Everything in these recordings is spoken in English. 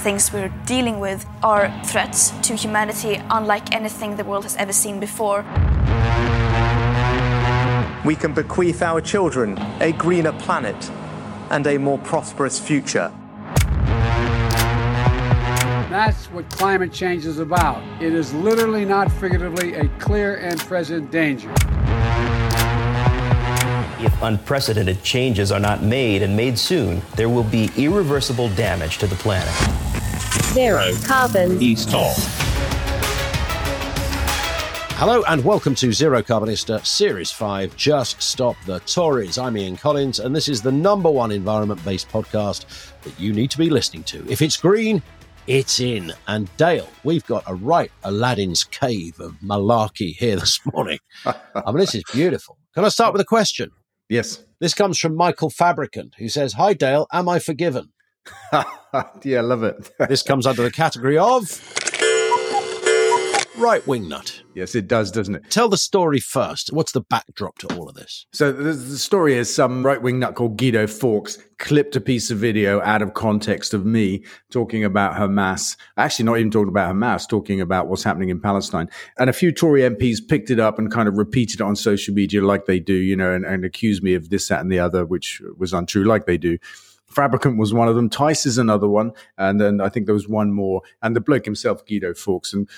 things we're dealing with are threats to humanity unlike anything the world has ever seen before. We can bequeath our children a greener planet and a more prosperous future. That's what climate change is about. It is literally, not figuratively, a clear and present danger. If unprecedented changes are not made and made soon, there will be irreversible damage to the planet. Zero Carbon Eastall. Hello and welcome to Zero Carbonista Series 5, Just Stop the Tories. I'm Ian Collins and this is the #1 environment-based podcast that you need to be listening to. If it's green, it's in. And Dale, we've got a right Aladdin's cave of malarkey here this morning. I mean, this is beautiful. Can I start with a question? Yes. This comes from Michael Fabricant, who says, "Hi Dale, am I forgiven?" Yeah, I love it. This comes under the category of right-wing nut. Yes, it does, doesn't it? Tell the story first. What's the backdrop to all of this? So the story is some right-wing nut called Guido Fawkes clipped a piece of video out of context of me talking about Hamas. Actually, not even talking about Hamas, talking about what's happening in Palestine. And a few Tory MPs picked it up and kind of repeated it on social media like they do, you know, and accused me of this, that, and the other, which was untrue, like they do. Fabricant was one of them. Tice is another one. And then I think there was one more. And the bloke himself, Guido Fawkes. And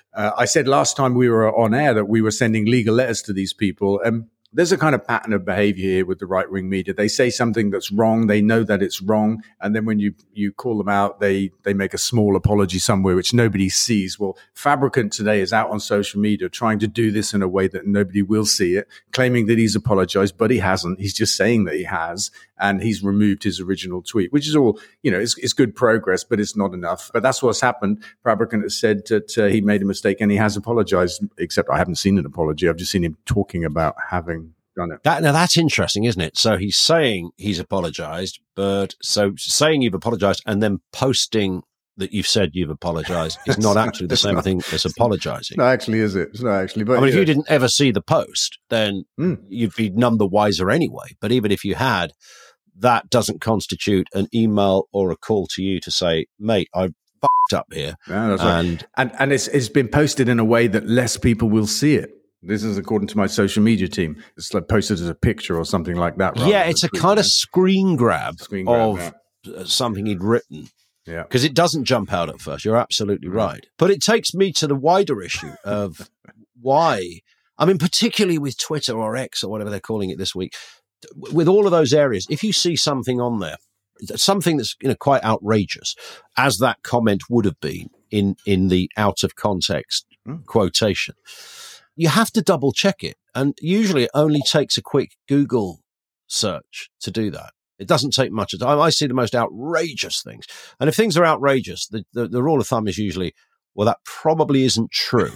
I said last time we were on air that we were sending legal letters to these people. And there's a kind of pattern of behavior here with the right-wing media. They say something that's wrong. They know that it's wrong. And then when you call them out, they make a small apology somewhere, which nobody sees. Well, Fabricant today is out on social media trying to do this in a way that nobody will see it, claiming that he's apologized, but he hasn't. He's just saying that he has. And he's removed his original tweet, which is all, you know, it's good progress, but it's not enough. But that's what's happened. Fabricant has said that he made a mistake and he has apologized, except I haven't seen an apology. I've just seen him talking about having done it. Now that's interesting, isn't it? So he's saying he's apologized, but so saying you've apologized and then posting that you've said you've apologized is not actually the same thing as apologizing. No, actually, is it? It's not actually. But I mean, if you didn't ever see the post, then you'd be none the wiser anyway. But even if you had, that doesn't constitute an email or a call to you to say, mate, I fucked up here. Yeah, that's right. And it's been posted in a way that less people will see it. This is according to my social media team. It's like posted as a picture or something like that. Yeah, it's a kind of screen grab of something he'd written. Yeah. Because it doesn't jump out at first. You're absolutely right. But it takes me to the wider issue of why, I mean, particularly with Twitter or X or whatever they're calling it this week, with all of those areas, if you see something on there, something that's, you know, quite outrageous, as that comment would have been in the out of context quotation, you have to double check it. And usually it only takes a quick Google search to do that. It doesn't take much time. I see the most outrageous things. And if things are outrageous, the rule of thumb is usually, well, that probably isn't true.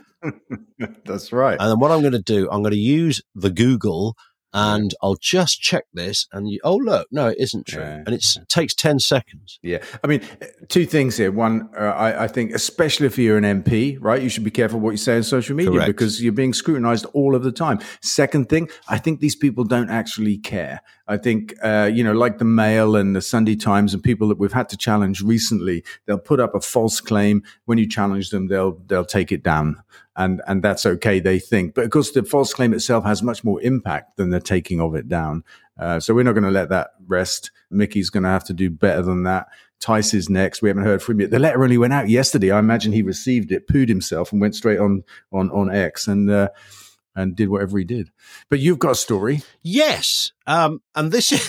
That's right. And then what I'm going to do, I'm going to use the Google and I'll just check this and oh, look, no, it isn't true. Yeah. And it takes 10 seconds. Yeah. I mean, two things here. One, I think, especially if you're an MP, right, you should be careful what you say on social media. Correct. Because you're being scrutinized all of the time. Second thing, I think these people don't actually care. I think, like the Mail and the Sunday Times and people that we've had to challenge recently, they'll put up a false claim. When you challenge them, they'll take it down. And that's okay, they think. But of course, the false claim itself has much more impact than the taking of it down. So we're not going to let that rest. Mickey's going to have to do better than that. Tice is next. We haven't heard from him yet. The letter only went out yesterday. I imagine he received it, pooed himself, and went straight on X and did whatever he did. But you've got a story. Yes. And this is,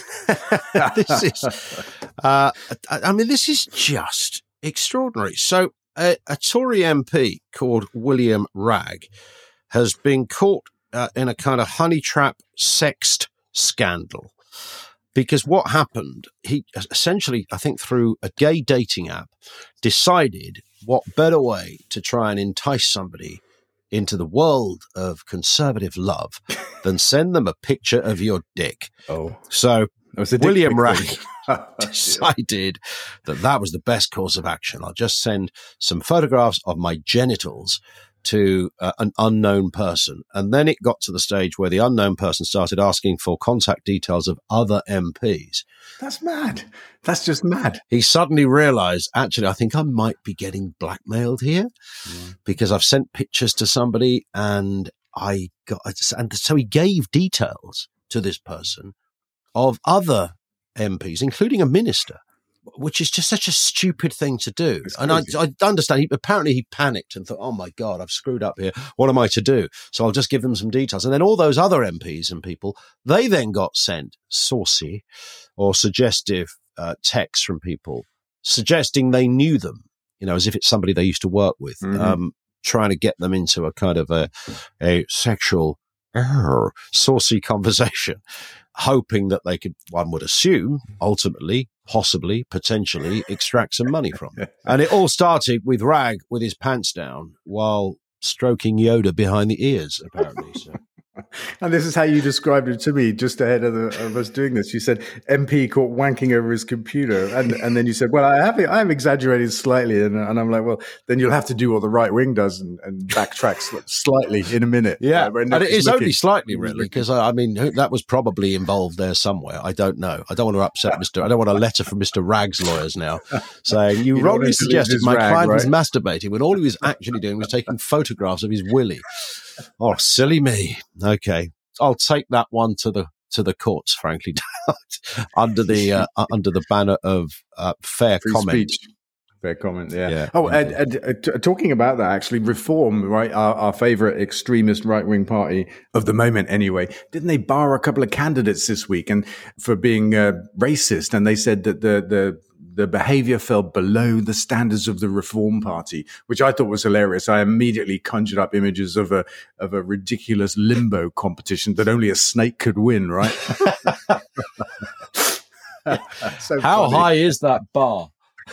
this is just extraordinary. So a Tory MP called William Ragg has been caught in a kind of honey trap sext scandal. Because what happened, he essentially, I think through a gay dating app, decided what better way to try and entice somebody into the world of conservative love than send them a picture of your dick. Oh. So William Ragg decided that was the best course of action. I'll just send some photographs of my genitals to an unknown person. And then it got to the stage where the unknown person started asking for contact details of other MPs. That's mad. That's just mad. He suddenly realized, actually, I think I might be getting blackmailed here because I've sent pictures to somebody and so he gave details to this person of other MPs, including a minister, which is just such a stupid thing to do. And I understand. Apparently he panicked and thought, oh my God, I've screwed up here. What am I to do? So I'll just give them some details. And then all those other MPs and people, they then got sent saucy or suggestive texts from people suggesting they knew them, as if it's somebody they used to work with, trying to get them into a kind of a sexual saucy conversation, hoping that they could, one would assume, ultimately, possibly, potentially extract some money from it. And it all started with Rag with his pants down while stroking Yoda behind the ears, apparently. So. And this is how you described it to me just ahead of us doing this. You said MP caught wanking over his computer, and then you said, "Well, I have exaggerated slightly," and I'm like, "Well, then you'll have to do what the right wing does and backtrack slightly in a minute." Yeah, and it is only slightly, really, because I mean that was probably involved there somewhere. I don't know. I don't want to upset I don't want a letter from Mr. Rag's lawyers now saying you wrongly suggested my client was masturbating when all he was actually doing was taking photographs of his willy. Oh, silly me. Okay, I'll take that one to the courts, frankly, under the banner of fair free comment. Speech. Fair comment, yeah. Oh, talking about that, actually, Reform, right, our favourite extremist right-wing party of the moment anyway, didn't they bar a couple of candidates this week and for being racist? And they said that the behavior fell below the standards of the Reform Party, which I thought was hilarious. I immediately conjured up images of a ridiculous limbo competition that only a snake could win, right? So how high is that bar?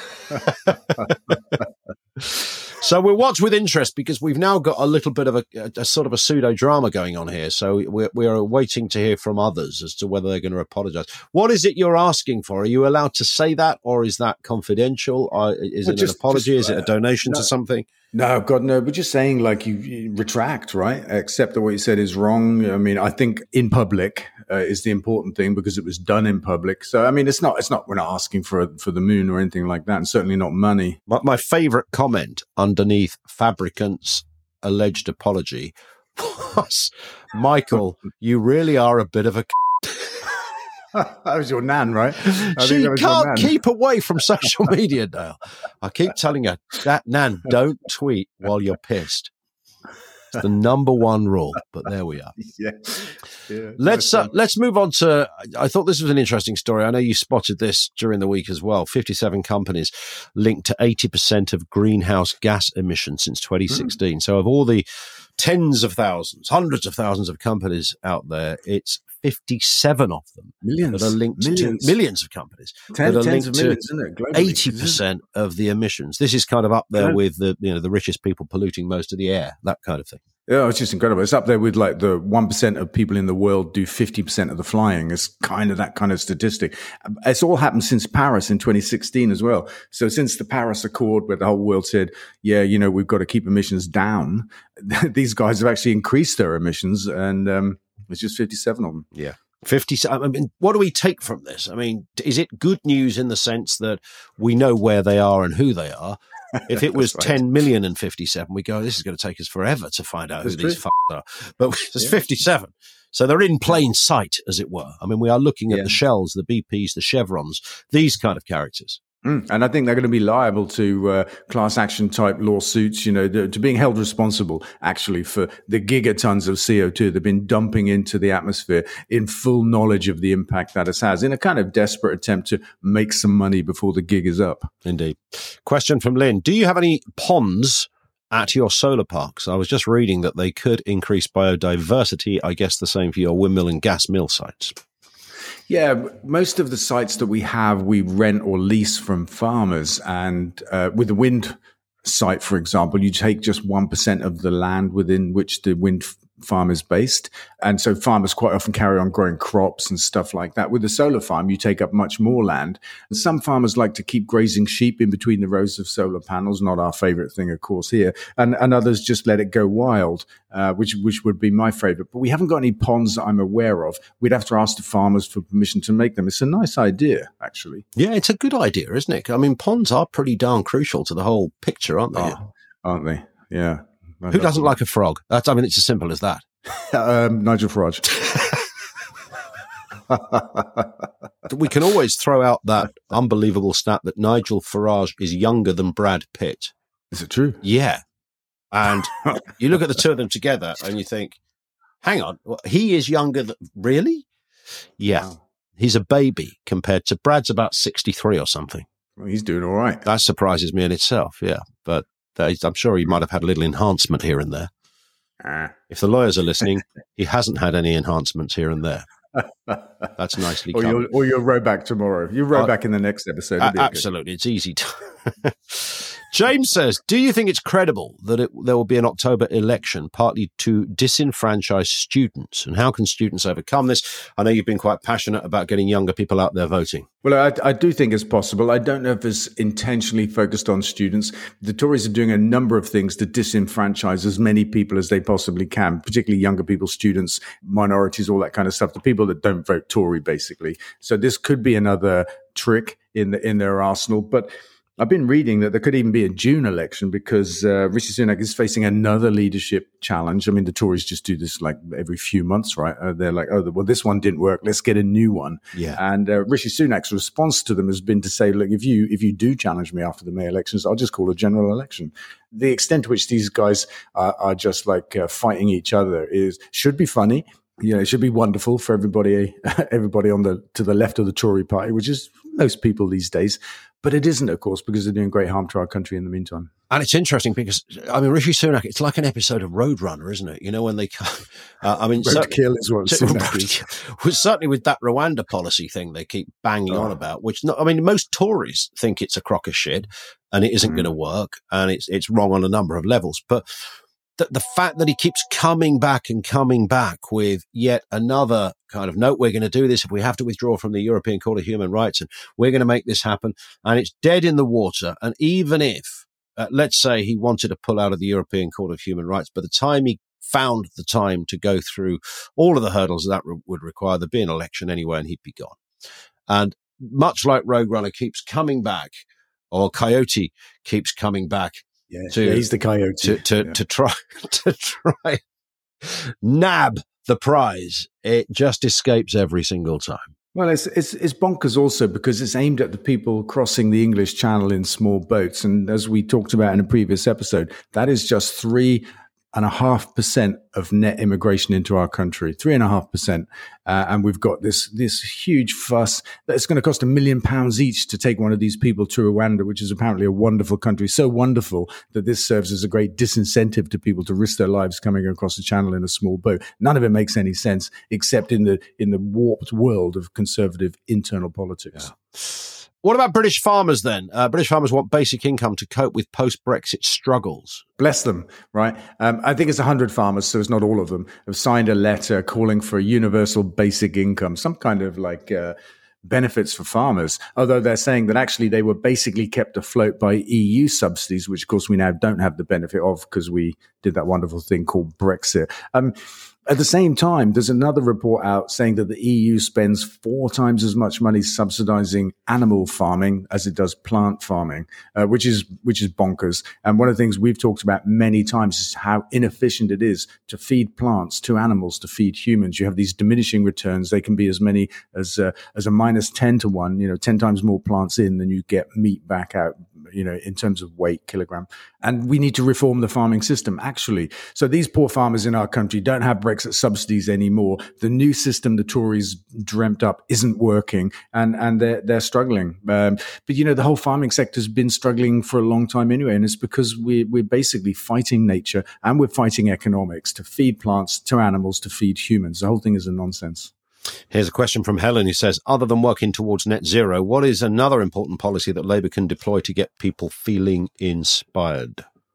So we'll watch with interest because we've now got a little bit of a sort of a pseudo drama going on here. So we're waiting to hear from others as to whether they're going to apologise. What is it you're asking for? Are you allowed to say that, or is that confidential? Is it an apology? Is it a donation to something? No, God, no. But just saying, like, you retract, right? Accept that what you said is wrong. I mean, I think in public is the important thing because it was done in public. So, I mean, it's not. We're not asking for the moon or anything like that, and certainly not money. My favourite comment underneath Fabricant's alleged apology was, "Michael, you really are a bit of a." That was your nan, right? She can't keep away from social media, Dale. I keep telling her, that nan, don't tweet while you're pissed. It's the number one rule, but there we are. Yeah. Let's move on to, I thought this was an interesting story. I know you spotted this during the week as well. 57 companies linked to 80% of greenhouse gas emissions since 2016. So of all the tens of thousands, hundreds of thousands of companies out there, it's 57 of them that are linked to millions of companies that are linked to 80% of the emissions. This is kind of up there with the richest people polluting most of the air, that kind of thing. Yeah, it's just incredible. It's up there with like the 1% of people in the world do 50% of the flying. It's kind of that kind of statistic. It's all happened since Paris in 2016 as well. So since the Paris Accord, where the whole world said, yeah, we've got to keep emissions down, these guys have actually increased their emissions, and it's just 57 of them. Yeah. 57. I mean, what do we take from this? I mean, is it good news in the sense that we know where they are and who they are? If it was 10 million and 57, we go, this is going to take us forever to find out who these f***s are. But there's 57. So they're in plain sight, as it were. I mean, we are looking at the Shells, the BPs, the Chevrons, these kind of characters. And I think they're going to be liable to class action type lawsuits, to being held responsible actually for the gigatons of CO2 they've been dumping into the atmosphere in full knowledge of the impact that it has, in a kind of desperate attempt to make some money before the gig is up. Indeed. Question from Lynn. Do you have any ponds at your solar parks? I was just reading that they could increase biodiversity. I guess the same for your windmill and gas mill sites. Yeah, most of the sites that we have, we rent or lease from farmers. And with the wind site, for example, you take just 1% of the land within which the wind farm is based. And so farmers quite often carry on growing crops and stuff like that. With the solar farm, you take up much more land. And some farmers like to keep grazing sheep in between the rows of solar panels, not our favorite thing, of course, here. And others just let it go wild, which would be my favorite. But we haven't got any ponds that I'm aware of. We'd have to ask the farmers for permission to make them. It's a nice idea, actually. Yeah, it's a good idea, isn't it? I mean, ponds are pretty darn crucial to the whole picture, aren't they? Oh, aren't they? Yeah. Who doesn't like a frog? It's as simple as that. Nigel Farage. We can always throw out that unbelievable stat that Nigel Farage is younger than Brad Pitt. Is it true? Yeah. And you look at the two of them together and you think, hang on, he is younger than... Really? Yeah. Wow. He's a baby compared to... Brad's about 63 or something. Well, he's doing all right. That surprises me in itself, yeah. But I'm sure he might have had a little enhancement here and there. If the lawyers are listening, he hasn't had any enhancements here and there. That's nicely covered. Or you'll row back tomorrow. You row back in the next episode. Absolutely. It's easy to... James says, do you think it's credible that there will be an October election partly to disenfranchise students? And how can students overcome this? I know you've been quite passionate about getting younger people out there voting. Well, I do think it's possible. I don't know if it's intentionally focused on students. The Tories are doing a number of things to disenfranchise as many people as they possibly can, particularly younger people, students, minorities, all that kind of stuff, the people that don't vote Tory, basically. So this could be another trick in their arsenal. But I've been reading that there could even be a June election because Rishi Sunak is facing another leadership challenge. I mean, the Tories just do this like every few months, right? They're like, oh, well, this one didn't work. Let's get a new one. Yeah. And Rishi Sunak's response to them has been to say, look, if you do challenge me after the May elections, I'll just call a general election. The extent to which these guys are just like fighting each other should be funny. You know, it should be wonderful for everybody to the left of the Tory party, which is most people these days. But it isn't, of course, because they're doing great harm to our country in the meantime. And it's interesting because, I mean, Rishi Sunak, it's like an episode of Roadrunner, isn't it? You know, when they come... Roadkill is what Sunak certainly with that Rwanda policy thing they keep banging on about, most Tories think it's a crock of shit and it isn't going to work and it's wrong on a number of levels. But the fact that he keeps coming back with yet another kind of note, we're going to do this if we have to withdraw from the European Court of Human Rights and we're going to make this happen. And it's dead in the water. And even if, let's say he wanted to pull out of the European Court of Human Rights, by the time he found the time to go through all of the hurdles that would require, there'd be an election anyway and he'd be gone. And much like Roadrunner keeps coming back, or Coyote keeps coming back, he's the coyote to try nab the prize. It just escapes every single time. Well, it's bonkers also because it's aimed at the people crossing the English Channel in small boats, and as we talked about in a previous episode, that is just 3.5% of net immigration into our country, 3.5%. And we've got this huge fuss that it's going to cost £1 million each to take one of these people to Rwanda, which is apparently a wonderful country, so wonderful that this serves as a great disincentive to people to risk their lives coming across the channel in a small boat. None of it makes any sense except in the warped world of conservative internal politics. Yeah. What about British farmers then? British farmers want basic income to cope with post-Brexit struggles. Bless them, right? I think it's 100 farmers, so it's not all of them, have signed a letter calling for a universal basic income, some kind of like benefits for farmers, although they're saying that actually they were basically kept afloat by EU subsidies, which of course we now don't have the benefit of because we did that wonderful thing called Brexit. At the same time, there's another report out saying that the EU spends 4 times as much money subsidizing animal farming as it does plant farming, which is bonkers. And one of the things we've talked about many times is how inefficient it is to feed plants to animals, to feed humans. You have these diminishing returns. They can be as many as a minus 10 to 1, 10 times more plants in than you get meat back out, in terms of weight, kilogram. And we need to reform the farming system, actually. So these poor farmers in our country don't have Brexit subsidies anymore. The new system the Tories dreamt up isn't working, and they're struggling. But the whole farming sector has been struggling for a long time anyway, and it's because we're basically fighting nature and we're fighting economics to feed plants, to animals, to feed humans. The whole thing is a nonsense. Here's a question from Helen who says, other than working towards net zero, what is another important policy that Labour can deploy to get people feeling inspired?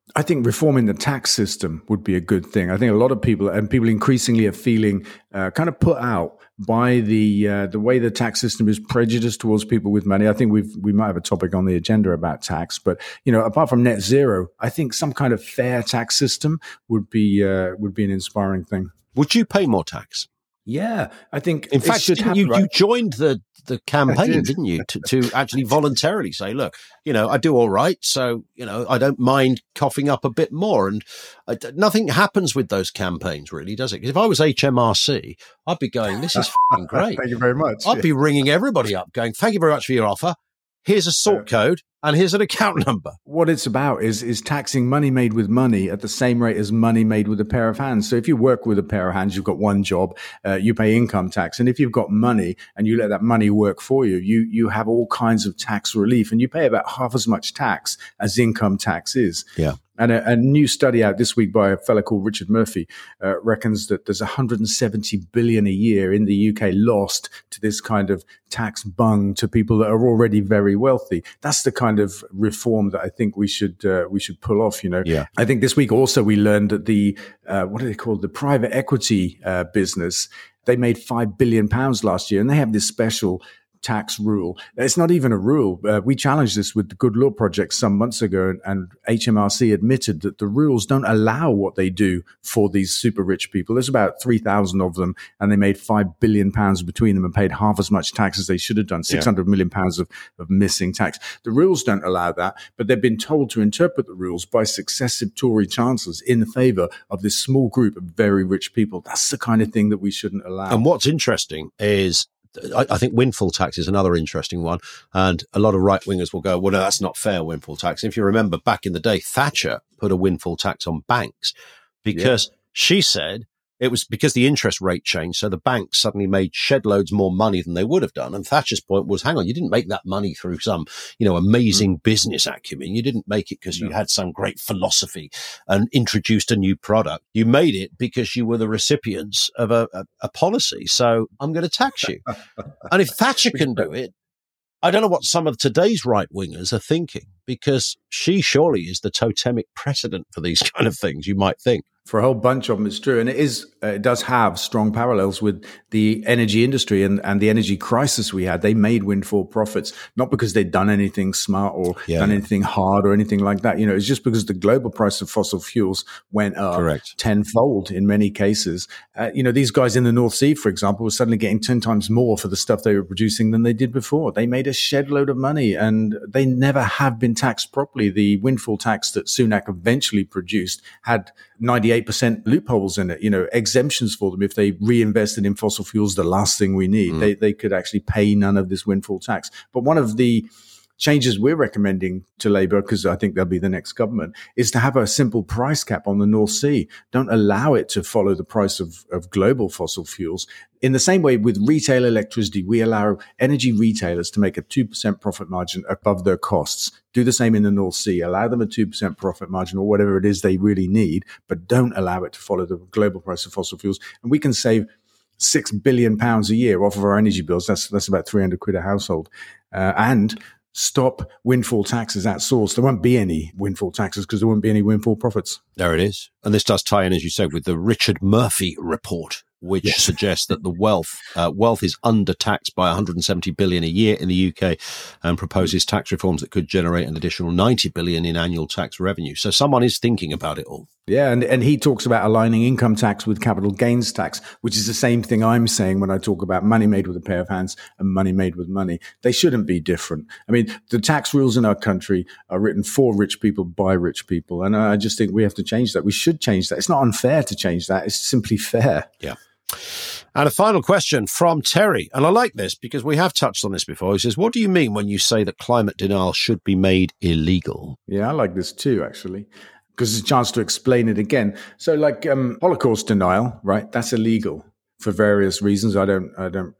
I think reforming the tax system would be a good thing. I think a lot of people increasingly are feeling kind of put out by the way the tax system is prejudiced towards people with money. I think we might have a topic on the agenda about tax, but apart from net zero, I think some kind of fair tax system would be an inspiring thing. Would you pay more tax? Yeah, I think. In fact, you joined the campaign, didn't you, to actually voluntarily say, look, I do all right, so I don't mind coughing up a bit more. And nothing happens with those campaigns, really, does it? Because if I was HMRC, I'd be going, this is fucking great. Thank you very much. I'd be ringing everybody up, going, thank you very much for your offer. Here's a sort code. And here's an account number. What it's about is taxing money made with money at the same rate as money made with a pair of hands. So if you work with a pair of hands, you've got one job, you pay income tax. And if you've got money and you let that money work for you, you have all kinds of tax relief, and you pay about half as much tax as income tax is. Yeah. And a new study out this week by a fellow called Richard Murphy reckons that there's 170 billion a year in the UK lost to this kind of tax bung to people that are already very wealthy. That's the kind of reform that I think we should pull off. Yeah. I think this week also we learned that the what are they called? The private equity business, they made £5 billion last year, and they have this special tax rule. It's not even a rule. We challenged this with the Good Law Project some months ago, and HMRC admitted that the rules don't allow what they do for these super rich people. There's about 3,000 of them, and they made £5 billion between them and paid half as much tax as they should have done, £600 million of missing tax. The rules don't allow that, but they've been told to interpret the rules by successive Tory chancellors in favour of this small group of very rich people. That's the kind of thing that we shouldn't allow. And what's interesting is, I think windfall tax is another interesting one. And a lot of right-wingers will go, well, no, that's not fair, windfall tax. If you remember back in the day, Thatcher put a windfall tax on banks because she said it was because the interest rate changed. So the banks suddenly made shed loads more money than they would have done. And Thatcher's point was, hang on, you didn't make that money through some, amazing business acumen. You didn't make it because you had some great philosophy and introduced a new product. You made it because you were the recipients of a policy. So I'm going to tax you. And if Thatcher can do it, I don't know what some of today's right-wingers are thinking, because she surely is the totemic precedent for these kind of things, you might think. For a whole bunch of them, it's true. And it does have strong parallels with the energy industry and the energy crisis we had. They made windfall profits, not because they'd done anything smart or done anything hard or anything like that. It's just because the global price of fossil fuels went up tenfold in many cases. These guys in the North Sea, for example, were suddenly getting 10 times more for the stuff they were producing than they did before. They made a shed load of money, and they never have been taxed properly. The windfall tax that Sunak eventually produced had 98% loopholes in it, exemptions for them if they reinvested in fossil fuels, the last thing we need. They could actually pay none of this windfall tax. But one of the changes we're recommending to Labour, because I think they'll be the next government, is to have a simple price cap on the North Sea. Don't allow it to follow the price of global fossil fuels. In the same way with retail electricity, we allow energy retailers to make a 2% profit margin above their costs. Do the same in the North Sea. Allow them a 2% profit margin or whatever it is they really need, but don't allow it to follow the global price of fossil fuels. And we can save £6 billion a year off of our energy bills. That's about 300 quid a household. And stop windfall taxes at source. There won't be any windfall taxes because there won't be any windfall profits. There it is. And this does tie in, as you said, with the Richard Murphy report, which suggests that the wealth is undertaxed by 170 billion a year in the UK, and proposes tax reforms that could generate an additional 90 billion in annual tax revenue. So someone is thinking about it all. Yeah, and he talks about aligning income tax with capital gains tax, which is the same thing I'm saying when I talk about money made with a pair of hands and money made with money. They shouldn't be different. I mean, the tax rules in our country are written for rich people by rich people, and I just think we have to change that. We should change that. It's not unfair to change that. It's simply fair. Yeah. And a final question from Terry, and I like this because we have touched on this before. He says, what do you mean when you say that climate denial should be made illegal? Yeah, I like this too, actually, because it's a chance to explain it again. So like Holocaust denial, right? That's illegal for various reasons. I don't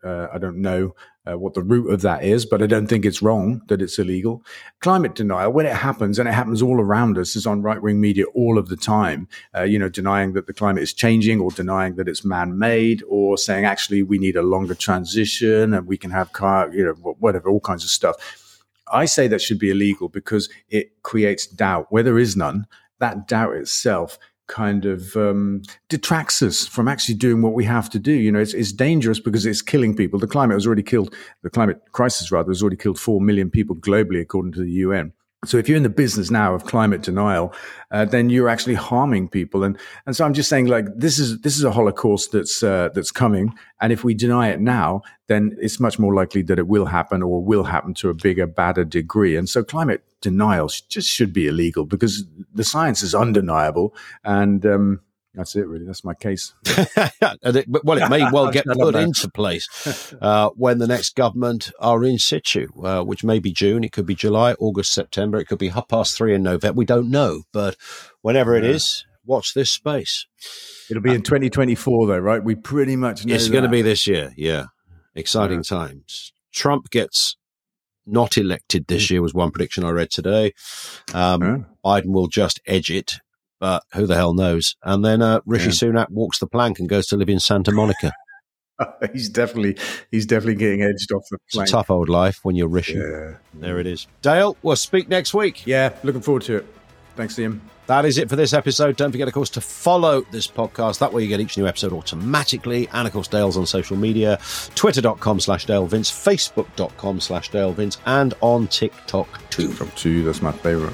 know what the root of that is, but I don't think it's wrong that it's illegal. Climate denial, when it happens, and it happens all around us, is on right-wing media all of the time, denying that the climate is changing, or denying that it's man-made, or saying, actually, we need a longer transition and we can have whatever, all kinds of stuff. I say that should be illegal because it creates doubt where there is none. that doubt itself kind of detracts us from actually doing what we have to do. You know, it's dangerous because it's killing people. The climate crisis has already killed 4 million people globally, according to the UN. So if you're in the business now of climate denial, then you're actually harming people. And so I'm just saying, like, this is a Holocaust that's coming. And if we deny it now, then it's much more likely that it will happen, or will happen to a bigger, badder degree. And so climate denial just should be illegal, because the science is undeniable. And that's it, really. That's my case. Well, it may well get put into place when the next government are in situ, which may be June, it could be July, August, September, it could be 3:30 in November. We don't know, but whenever it is, watch this space. It'll be in 2024, though, right? We pretty much know it's going to be this year. Yeah, exciting times. Trump gets not elected this year was one prediction I read today. Biden will just edge it. But who the hell knows? And then Rishi Sunak walks the plank and goes to live in Santa Monica. He's definitely getting edged off the plank. It's a tough old life when you're Rishi. Yeah. There it is. Dale, we'll speak next week. Yeah, looking forward to it. Thanks, Ian. That is it for this episode. Don't forget, of course, to follow this podcast. That way you get each new episode automatically. And, of course, Dale's on social media, twitter.com/DaleVince, facebook.com/DaleVince, and on TikTok too. TikTok too, that's my favourite.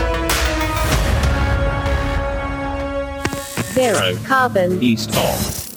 Zero Carbon East of